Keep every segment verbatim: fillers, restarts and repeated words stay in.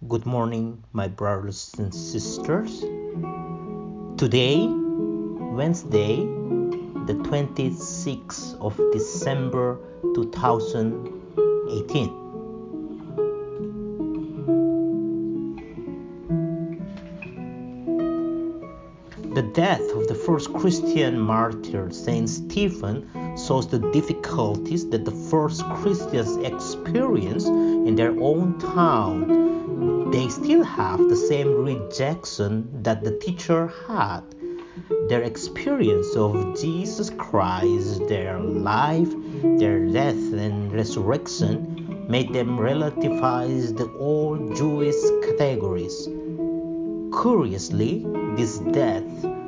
Good morning, my brothers and sisters. Today, Wednesday, the twenty-sixth of December two thousand eighteen. The death of the first Christian martyr, Saint Stephen, shows the difficulties that the first Christians experienced in their own town. They still have the same rejection that the teacher had. Their experience of Jesus Christ, their life, their death and resurrection made them relativize the old Jewish categories. Curiously, this death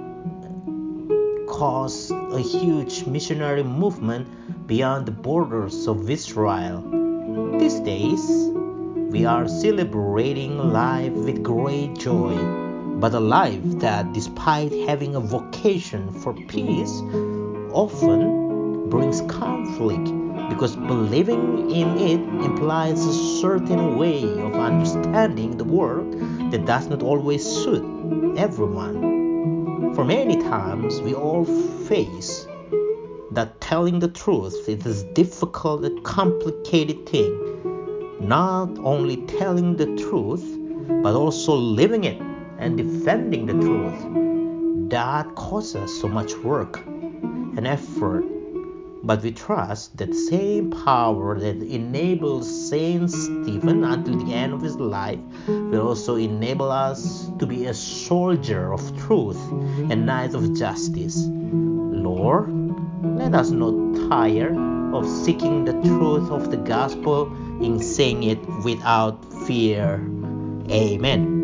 caused a huge missionary movement beyond the borders of Israel. These days, we are celebrating life with great joy, but a life that, despite having a vocation for peace, often brings conflict because believing in it implies a certain way of understanding the world that does not always suit everyone. For many times, we all face that telling the truth is a difficult and complicated thing. Not only telling the truth, but also living it and defending the truth. That causes so much work and effort. But we trust that same power that enables Saint Stephen until the end of his life will also enable us to be a soldier of truth and knight of justice. Lord, let us not tire of seeking the truth of the gospel in saying it without fear. Amen.